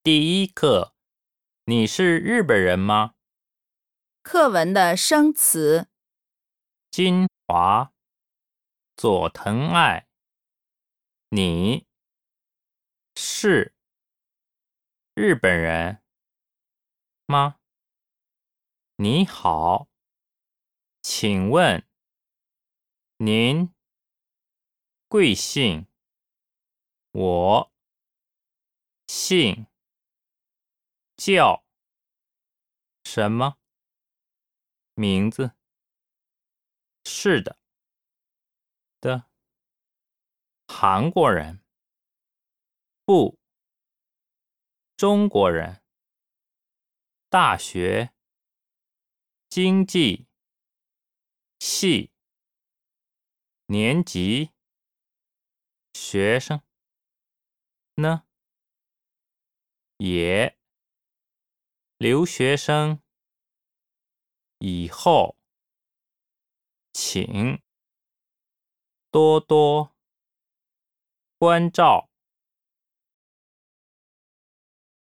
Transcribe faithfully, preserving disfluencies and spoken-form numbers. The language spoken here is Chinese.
第一课，你是日本人吗？ 课文的生词： 金华、佐藤爱。你是日本人吗？你好，请问您贵姓？我姓叫什么名字？是的，的，韩国人。不，中国人。大学经济系年级学生呢？也留学生以后请多多关照。